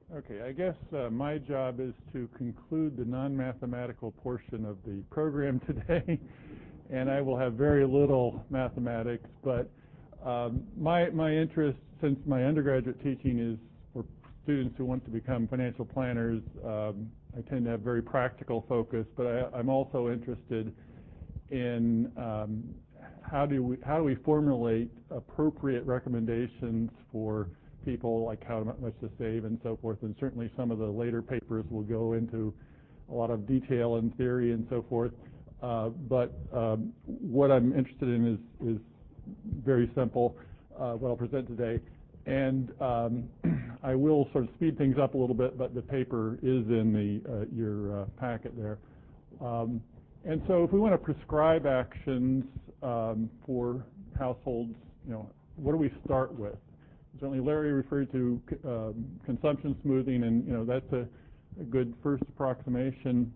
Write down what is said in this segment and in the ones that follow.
Okay, I guess my job is to conclude the non-mathematical portion of the program today, and I will have very little mathematics, but my interest, since my undergraduate teaching is for students who want to become financial planners, I tend to have very practical focus, but I'm also interested in how do we formulate appropriate recommendations for people, like how much to save and so forth, and certainly some of the later papers will go into a lot of detail and theory and so forth. But what I'm interested in is very simple, what I'll present today. And I will sort of speed things up a little bit, but the paper is in your packet there. And so if we want to prescribe actions for households, what do we start with? Certainly Larry referred to consumption smoothing, and that's a good first approximation.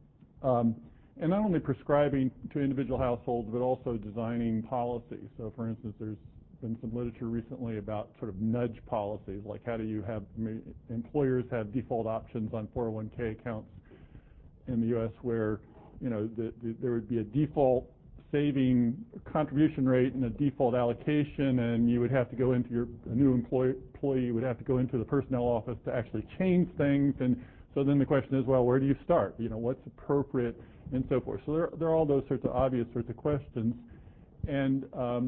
And not only prescribing to individual households, but also designing policies. So for instance, there's been some literature recently about sort of nudge policies, like how do you have employers have default options on 401k accounts in the U.S. where there would be a default saving contribution rate and a default allocation, and you would have to go into a new employee would have to go into the personnel office to actually change things. And so then the question is, well, where do you start? What's appropriate and so forth. So there are all those sorts of obvious sorts of questions. And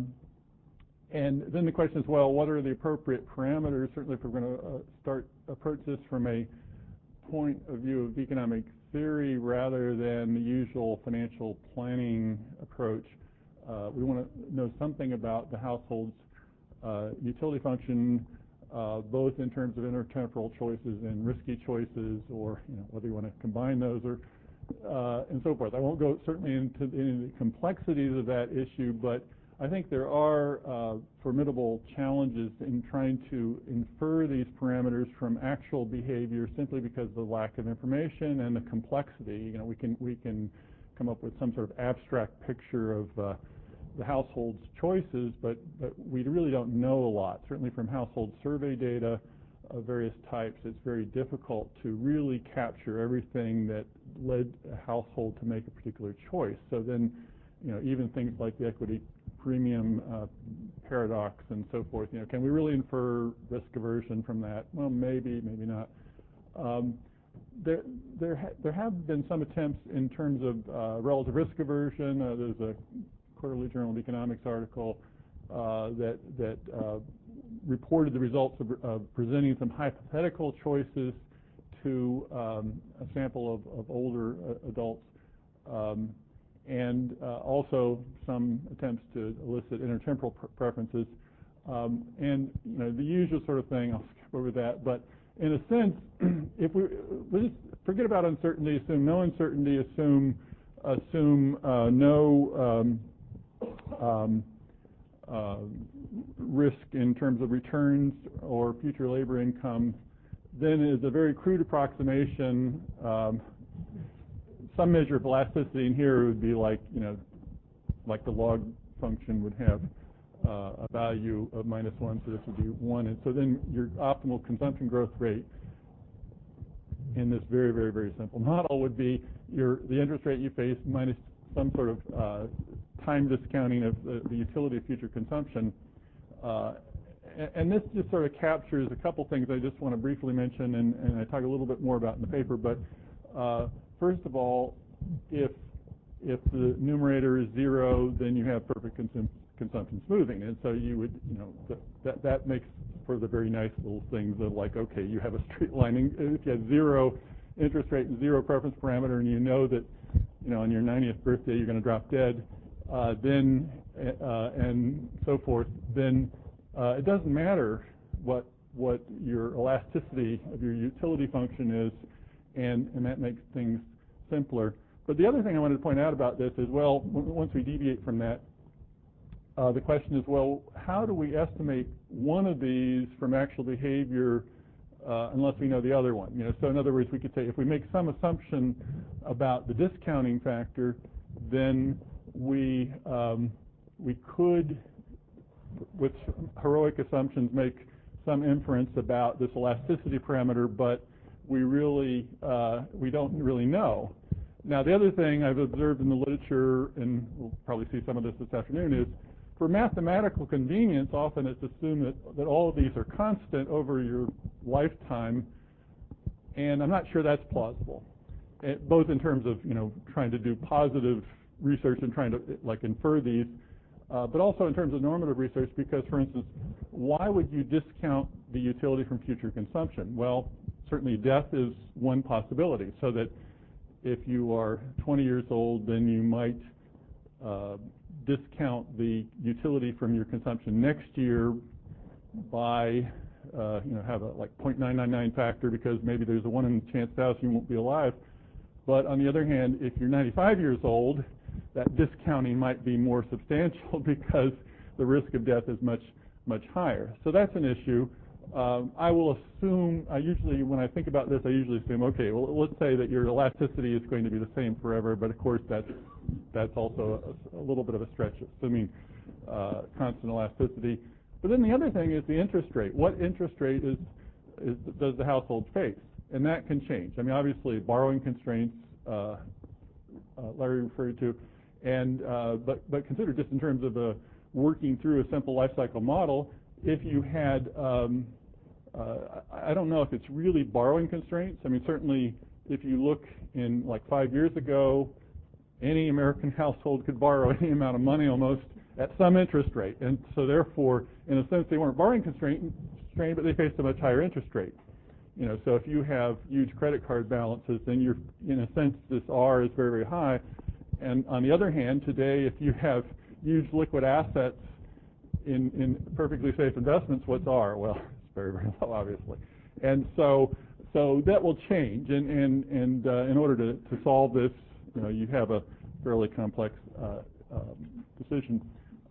then the question is, well, what are the appropriate parameters? Certainly if we're going to approach this from a point of view of economic theory rather than the usual financial planning approach, we want to know something about the household's utility function, both in terms of intertemporal choices and risky choices, or whether you want to combine those or and so forth. I won't go certainly into the complexities of that issue, but I think there are formidable challenges in trying to infer these parameters from actual behavior simply because of the lack of information and the complexity. We can come up with some sort of abstract picture of the household's choices, but we really don't know a lot. Certainly from household survey data of various types, it's very difficult to really capture everything that led a household to make a particular choice. So then, even things like the equity premium paradox and so forth, can we really infer risk aversion from that? Well, maybe not. There have been some attempts in terms of relative risk aversion. There's a Quarterly Journal of Economics article that reported the results of presenting some hypothetical choices to a sample of older adults, and also some attempts to elicit intertemporal preferences, and the usual sort of thing. I'll skip over that, but in a sense, if we just forget about uncertainty, assume no uncertainty, assume no risk in terms of returns or future labor income, then is a very crude approximation. Some measure of elasticity in here would be like the log function would have a value of -1, so this would be 1. And so then your optimal consumption growth rate in this very, very, very simple model would be the interest rate you face minus some sort of time discounting of the utility of future consumption. And this just sort of captures a couple things I just want to briefly mention, and I talk a little bit more about in the paper. But first of all, if the numerator is 0, then you have perfect consumption smoothing, and so you would, that makes for the very nice little things of like, okay, you have a straight lining. If you have 0 interest rate and 0 preference parameter, and you know that, on your 90th birthday you're going to drop dead, then and so forth, then it doesn't matter what your elasticity of your utility function is, and that makes things simpler. But the other thing I wanted to point out about this is, well, once we deviate from that, the question is, well, how do we estimate one of these from actual behavior unless we know the other one? So in other words, we could say if we make some assumption about the discounting factor, then we could, with heroic assumptions, make some inference about this elasticity parameter, but we don't really know. Now, the other thing I've observed in the literature, and we'll probably see some of this afternoon, is for mathematical convenience, often it's assumed that all of these are constant over your lifetime, and I'm not sure that's plausible, both in terms of trying to do positive research and trying to infer these, but also in terms of normative research, because, for instance, why would you discount the utility from future consumption? Well, certainly death is one possibility, so that if you are 20 years old, then you might discount the utility from your consumption next year by, have a 0.999 factor, because maybe there's a 1 in a chance 1,000 you won't be alive. But on the other hand, if you're 95 years old, that discounting might be more substantial because the risk of death is much, much higher. So that's an issue. I will assume, when I think about this, I usually assume, okay, well, let's say that your elasticity is going to be the same forever, but of course that's also a little bit of a stretch, assuming constant elasticity. But then the other thing is the interest rate. What interest rate does the household face? And that can change. I mean, obviously, borrowing constraints, Larry referred to, and but consider just in terms of working through a simple life cycle model, if you had, I don't know if it's really borrowing constraints. I mean, certainly if you look in 5 years ago, any American household could borrow any amount of money almost at some interest rate. And so therefore, in a sense, they weren't borrowing constrained, but they faced a much higher interest rate. So if you have huge credit card balances, then you're, in a sense, this R is very, very high. And on the other hand, today, if you have huge liquid assets in perfectly safe investments, what's R? Well, it's very, very low, obviously. And so that will change. And in order to solve this, you have a fairly complex decision.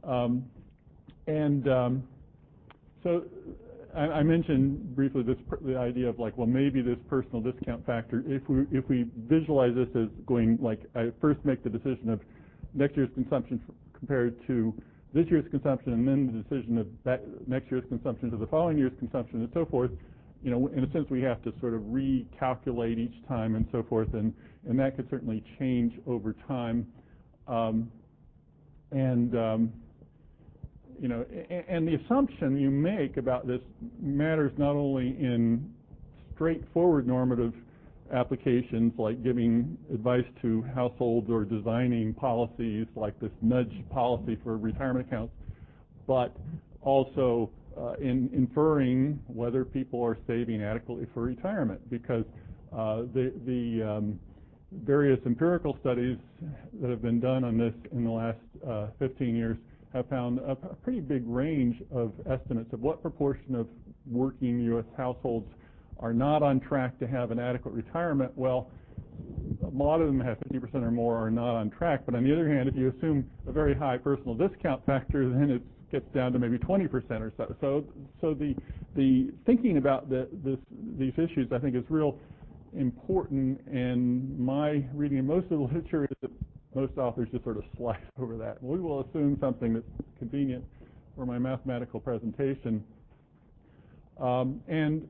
So I mentioned briefly the idea of maybe this personal discount factor. If we visualize this as going I first make the decision of next year's consumption compared to this year's consumption, and then the decision of that next year's consumption to the following year's consumption, and so forth. In a sense, we have to sort of recalculate each time and so forth, and that could certainly change over time. And the assumption you make about this matters not only in straightforward normative applications like giving advice to households or designing policies like this nudge policy for retirement accounts, but also in inferring whether people are saving adequately for retirement, because the various empirical studies that have been done on this in the last 15 years have found a pretty big range of estimates of what proportion of working U.S. households are not on track to have an adequate retirement. Well, a lot of them have 50% or more are not on track. But on the other hand, if you assume a very high personal discount factor, then it gets down to maybe 20% or so. So the thinking about these issues, I think, is real important. And my reading of most of the literature is that most authors just sort of slide over that. We will assume something that's convenient for my mathematical presentation. In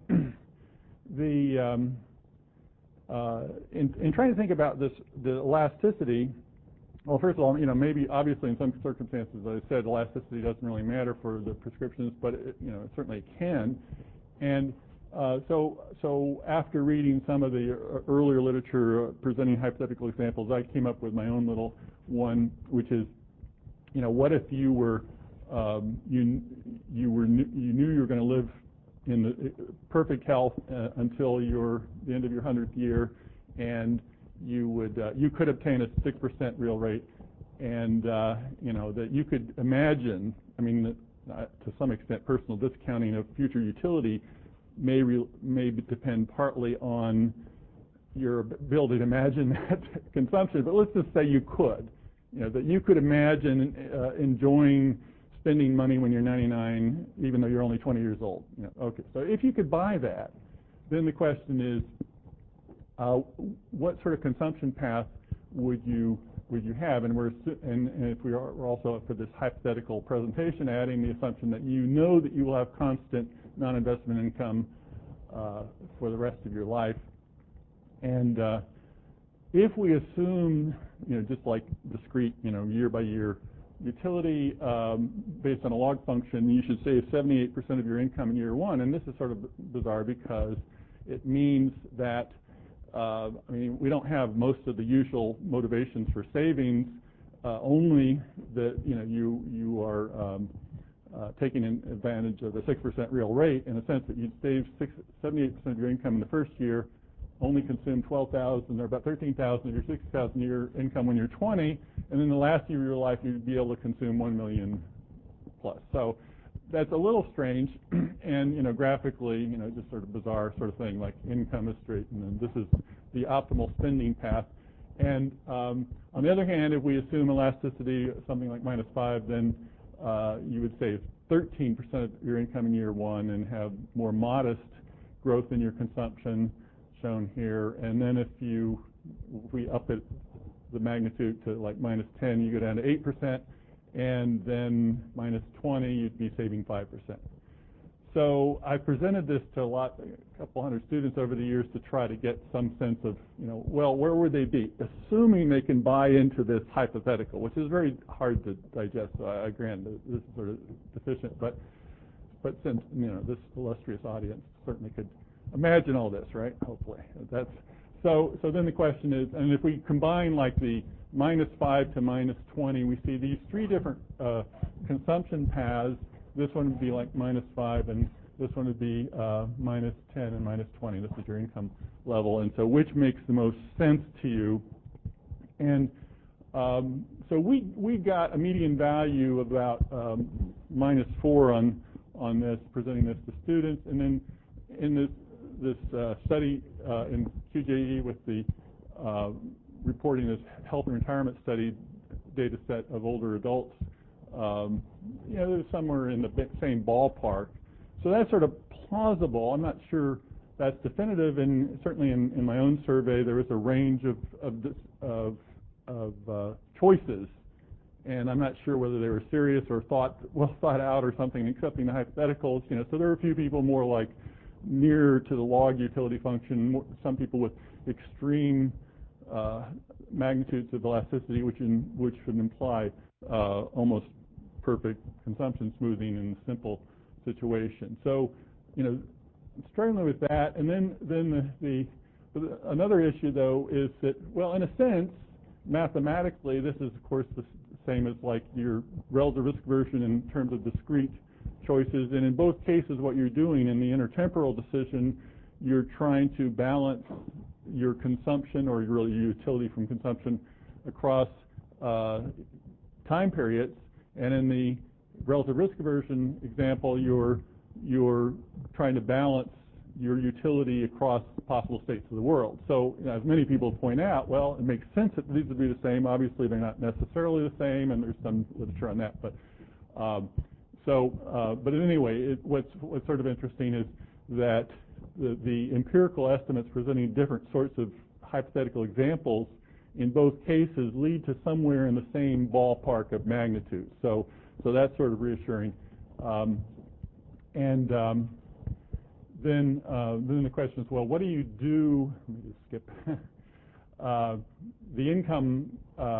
trying to think about the elasticity, well, first of all, maybe obviously in some circumstances, as I said, elasticity doesn't really matter for the prescriptions, but it certainly can. And so after reading some of the earlier literature presenting hypothetical examples, I came up with my own little one, which is, what if you were you knew you were going to live in the perfect health until the end of your 100th year, and you could obtain a 6% real rate, and that you could imagine, to some extent, personal discounting of future utility may depend partly on your ability to imagine that consumption. But let's just say you could, that you could imagine enjoying spending money when you're 99, even though you're only 20 years old. Okay, so if you could buy that, then the question is, what sort of consumption path would you have? And if we are also for this hypothetical presentation, adding the assumption that that you will have constant non-investment income for the rest of your life. And if we assume, just like discrete, year by year utility based on a log function, you should save 78% of your income in year one. And this is sort of bizarre because it means that we don't have most of the usual motivations for savings, only that you are taking advantage of the 6% real rate, in a sense that you'd save 78% of your income in the first year, only consume 12,000 or about 13,000 of your 60,000 year income when you're 20, and in the last year of your life you'd be able to consume 1 million plus. So that's a little strange, and graphically, just sort of bizarre sort of thing, like income is straight, and then this is the optimal spending path. And on the other hand, if we assume elasticity something like -5, then you would save 13% of your income in year one and have more modest growth in your consumption, shown here. And then if we up it the magnitude to like -10, you go down to 8%, and then -20, you'd be saving 5%. So I presented this to a couple hundred students over the years to try to get some sense of, well, where would they be, assuming they can buy into this hypothetical, which is very hard to digest. So I grant that this is sort of deficient, but since this illustrious audience certainly could imagine all this, right? Hopefully, so then the question is, and if we combine like the -5 to -20, we see these three different consumption paths. This one would be like -5, and this one would be -10 and -20. This is your income level, and so which makes the most sense to you? And so we got a median value of about -4 on this, presenting this to students, and then in this study in QJE with the reporting this health and retirement study data set of older adults, they're somewhere in the same ballpark. So that's sort of plausible. I'm not sure that's definitive, and certainly in my own survey there was a range of choices, and I'm not sure whether they were serious or well thought out or something, accepting the hypotheticals. So there were a few people more like near to the log utility function, some people with extreme magnitudes of elasticity, which would imply almost perfect consumption smoothing in a simple situation. So, struggling with that. And then another issue, though, is that, well, in a sense, mathematically, this is, of course, the same as like your relative risk version in terms of discrete choices. And in both cases, what you're doing in the intertemporal decision, you're trying to balance your consumption, or really your utility from consumption, across time periods. And in the relative risk aversion example, you're trying to balance your utility across possible states of the world. So, as many people point out, well, it makes sense that these would be the same. Obviously, they're not necessarily the same, and there's some literature on that. But but anyway, what's sort of interesting is that the empirical estimates presenting different sorts of hypothetical examples in both cases lead to somewhere in the same ballpark of magnitude. So that's sort of reassuring. Then the question is, well, what do you do? Let me just skip. The income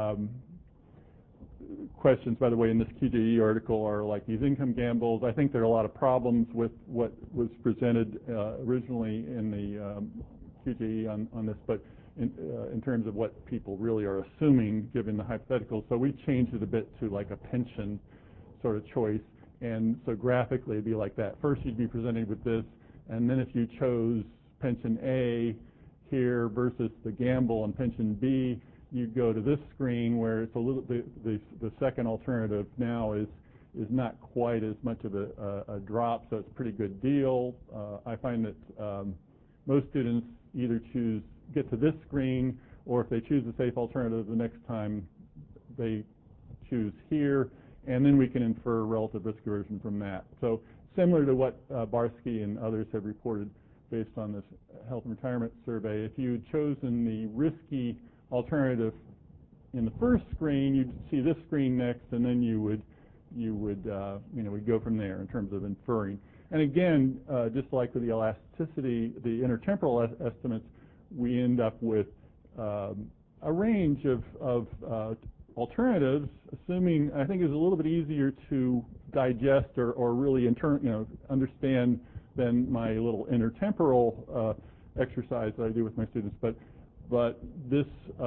questions, by the way, in this QJE article are like these income gambles. I think there are a lot of problems with what was presented originally in the QJE on this, but in terms of what people really are assuming given the hypothetical. So we changed it a bit to like a pension sort of choice. And so graphically it'd be like that. First you'd be presented with this, and then if you chose pension A here versus the gamble on pension B, you'd go to this screen where it's a little the second alternative now is not quite as much of a drop, so it's a pretty good deal. I find that most students either get to this screen, or if they choose the safe alternative, the next time they choose here, and then we can infer relative risk aversion from that. So similar to what Barsky and others have reported based on this health and retirement survey, if you had chosen the risky alternative in the first screen, you'd see this screen next, and then we'd go from there in terms of inferring. And again, just like with the elasticity, the intertemporal estimates, we end up with a range of alternatives, assuming I think is a little bit easier to digest or really understand than my little intertemporal exercise that I do with my students. But this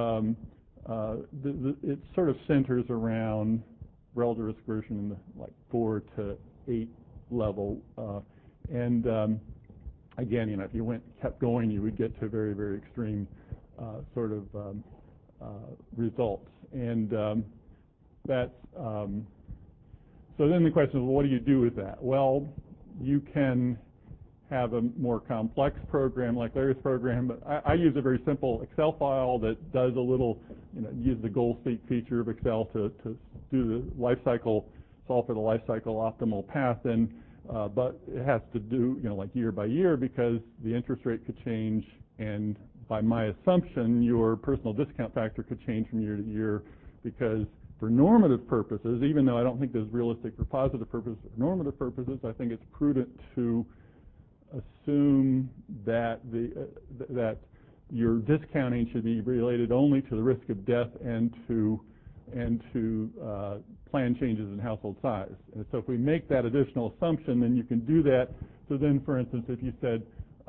it sort of centers around relative risk aversion in the 4 to 8 level, and again, if you kept going, you would get to very, very extreme sort of results, and that's so. Then the question is, well, what do you do with that? Well, you can have a more complex program like Larry's program, but I use a very simple Excel file that does a little, use the goal seek feature of Excel to do the life cycle, solve for the life cycle optimal path, and but it has to do, like year by year, because the interest rate could change, and by my assumption, your personal discount factor could change from year to year, because for normative purposes, even though I don't think this is realistic for positive purposes, for normative purposes, I think it's prudent to assume that that your discounting should be related only to the risk of death and to plan changes in household size. And so if we make that additional assumption, then you can do that. So then, for instance, if you said,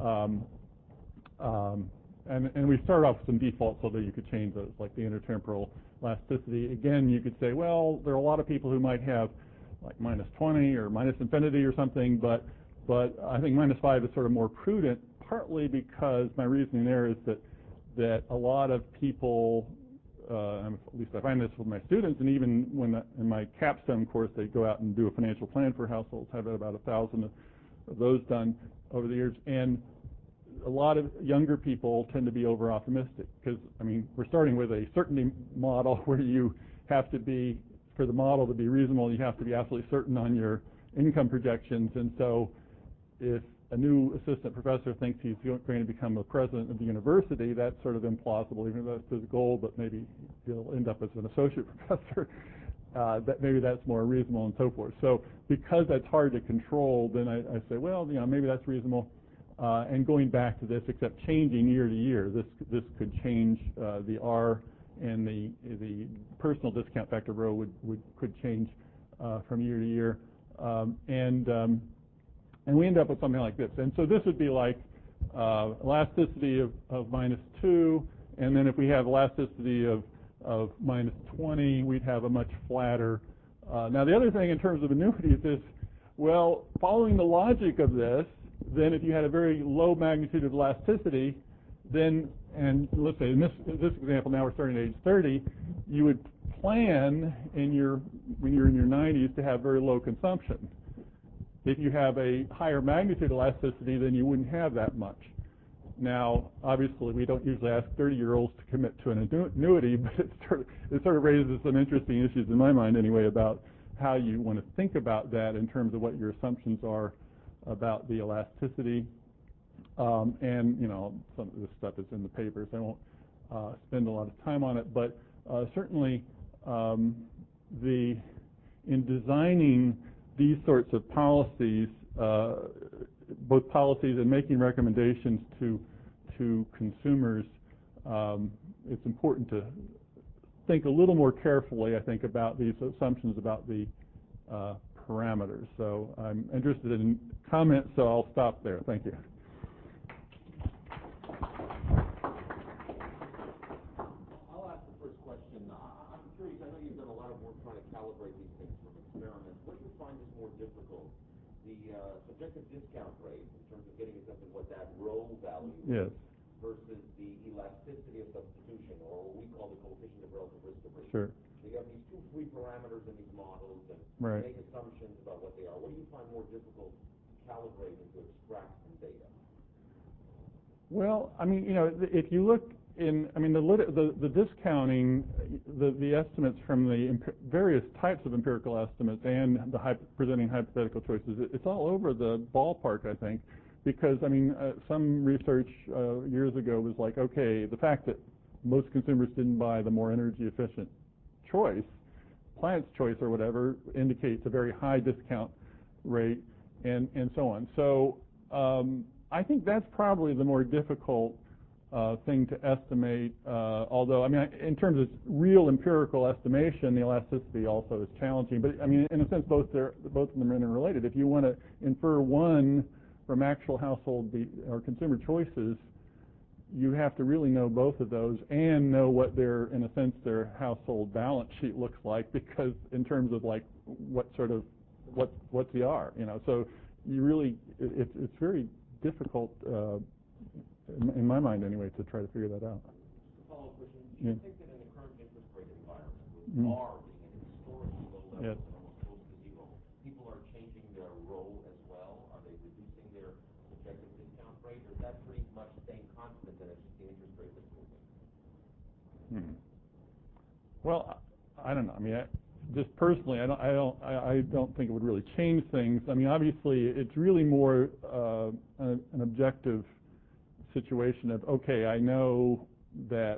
and we start off with some defaults so that you could change those, like the intertemporal elasticity. Again, you could say, well, there are a lot of people who might have like -20 or minus infinity or something, but I think -5 is sort of more prudent, partly because my reasoning there is that a lot of people, at least I find this with my students, and even when in my capstone course they go out and do a financial plan for households, have about 1,000 of those done over the years, and a lot of younger people tend to be over-optimistic because, we're starting with a certainty model where you have to be, for the model to be reasonable, you have to be absolutely certain on your income projections, and so if a new assistant professor thinks he's going to become a president of the university, that's sort of implausible, even though that's his goal, but maybe he'll end up as an associate professor. That maybe that's more reasonable and so forth. So because that's hard to control, then I say, well, maybe that's reasonable. And going back to this, except changing year to year, this could change the R, and the personal discount factor row could change from year to year, and we end up with something like this. And so this would be like elasticity of -2, and then if we have elasticity of -20, we'd have a much flatter. Now the other thing in terms of annuities is, well, following the logic of this, then if you had a very low magnitude of elasticity, then, and let's say in this example now we're starting at age 30, you would plan when you're in your 90s to have very low consumption. If you have a higher magnitude elasticity, then you wouldn't have that much. Now, obviously, we don't usually ask 30-year-olds to commit to an annuity, but it sort of raises some interesting issues in my mind anyway about how you want to think about that in terms of what your assumptions are about the elasticity. And, some of this stuff is in the papers. I won't spend a lot of time on it, but certainly in designing these sorts of policies, both policies and making recommendations to consumers, it's important to think a little more carefully, I think, about these assumptions about the parameters. So I'm interested in comments, so I'll stop there. Thank you. I'll ask the first question. I'm curious. I know you've done a lot of work trying to calibrate these things from experiments. What do you find is more difficult? The subjective discount rate, in terms of getting a sense of what that row value is, versus the elasticity of substitution, or what we call the coefficient of relative risk aversion. Sure. So you have these two free parameters in these models, and right. make assumptions about what they are. What do you find more difficult to calibrate and to extract from data? Well, if you look in, the discounting, the estimates from the various types of empirical estimates and the presenting hypothetical choices, it's all over the ballpark, I think, because, some research years ago was like, okay, the fact that most consumers didn't buy the more energy efficient choice, Plant's choice or whatever, indicates a very high discount rate, and so on. So I think that's probably the more difficult thing to estimate, although, I mean, in terms of real empirical estimation, the elasticity also is challenging. But, I mean, in a sense, both of them are interrelated. If you want to infer one from actual household or consumer choices, you have to really know both of those and know what in a sense, their household balance sheet looks like, because in terms of like what's the R, So you really, it's very difficult, in my mind anyway, to try to figure that out. Follow-up question. Do you think that in the current interest rate environment, with R being at historically low levels and almost close to zero, people are changing their role as well? Are they reducing their subjective discount rate, or is that pretty much staying constant and it's just the interest rate that's moving? Well, I don't know. I mean, just personally, I don't think it would really change things. I mean, obviously, it's really more an objective situation of, okay, I know that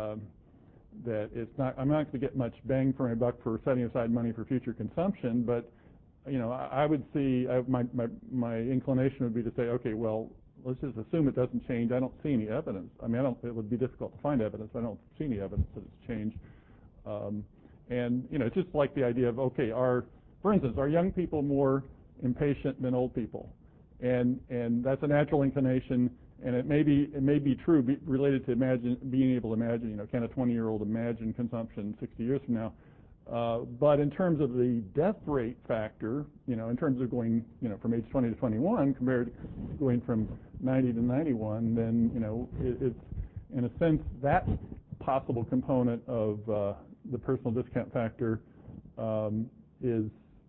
I'm not going to get much bang for my buck for setting aside money for future consumption, but I would see my inclination would be to say, okay, well, let's just assume it doesn't change. I don't see any evidence. I mean, it would be difficult to find evidence. I don't see any evidence that it's changed. And it's just like the idea of, okay, for instance, are young people more impatient than old people? And that's a natural inclination. And it may be true, related to being able to imagine, can a 20-year-old imagine consumption 60 years from now? But in terms of the death rate factor, in terms of going, from age 20 to 21 compared to going from 90 to 91, then, it's, in a sense, that possible component of the personal discount factor is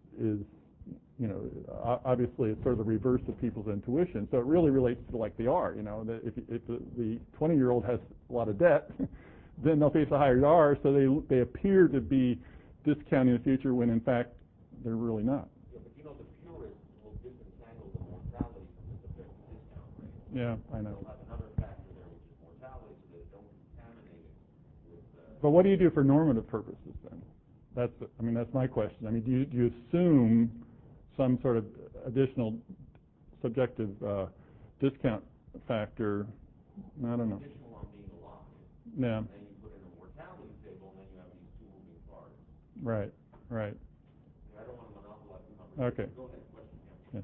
obviously it's sort of the reverse of people's intuition. So it really relates to like the R, that if the 20-year-old has a lot of debt, then they'll face a higher R, so they appear to be discounting the future when in fact they're really not. Yeah, but the purists will disentangle the mortality from the subjective discount rate. Yeah, I know. They'll have another factor there, which is mortality, so they don't contaminate it with... But what do you do for normative purposes then? That's my question. I mean, do you assume some sort of additional subjective discount factor? I don't know. Additional on being alive. Yeah. And then you put in a mortality table, and then you have these two moving parts. Right. I don't want to monopolize the conversation. Okay. Go ahead. Question. Yeah.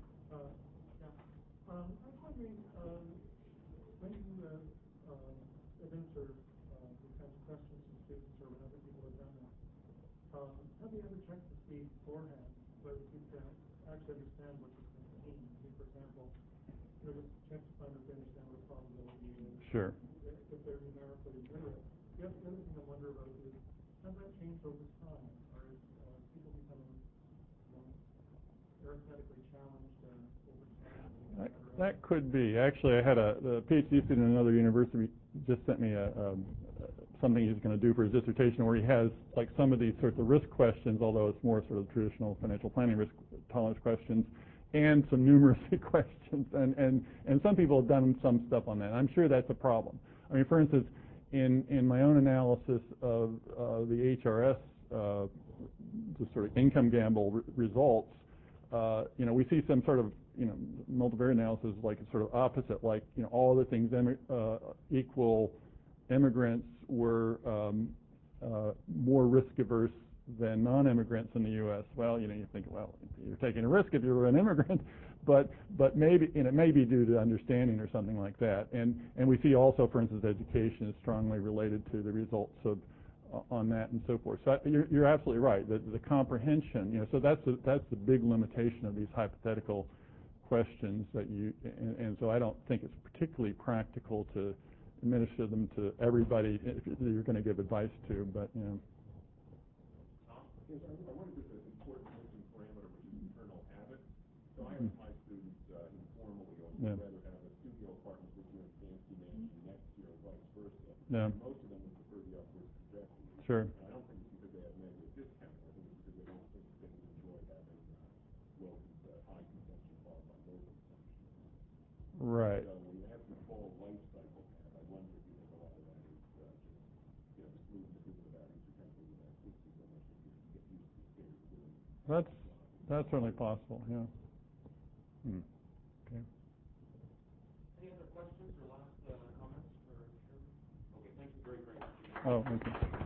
I was wondering, when you answer these kinds of questions to students or when other people have done that, have you ever checked to see beforehand whether you can actually understand what these things mean? For example, just check to find if they understand what a probability is. Sure. If they're numerically literate. The other thing I wonder about is, has that changed over time? Or is people becoming arithmetically challenged over time? That could be. Actually, I had the PhD student in another university just sent me something he's going to do for his dissertation, where he has like some of these sorts of risk questions, although it's more sort of traditional financial planning risk tolerance questions, and some numeracy questions. And some people have done some stuff on that. I'm sure that's a problem. I mean, for instance, in my own analysis of the HRS, the sort of income gamble results, we see some sort of multivariate analysis like it's sort of opposite, like all the things equal, immigrants were more risk averse than non-immigrants in the U.S. Well, you think, well, you're taking a risk if you're an immigrant, but maybe it may be due to understanding or something like that. And we see also, for instance, education is strongly related to the results of on that and so forth. So you're absolutely right. The comprehension, so that's the big limitation of these hypothetical questions and so I don't think it's particularly practical to administer them to everybody if you're going to give advice to, but Yes, I wanted to an important missing parameter, which is internal habit. So I ask my students informally, or would rather have a studio apartment with you and fancy mansion next year, or vice versa. Yeah. Most of them would prefer the upward trajectory. Sure. And I don't think it's because they have negative discount. I think it's because they don't think they would enjoy having high consumption followed by low consumption. Right. So when you have the full life cycle tab, I wonder if you think a lot of that is just moving the business values are kind of elasticity so much that you get used to staying within. That's certainly possible. Yeah. Okay. Any other questions or last comments for Sherman? Okay, thank you very much. Oh, okay.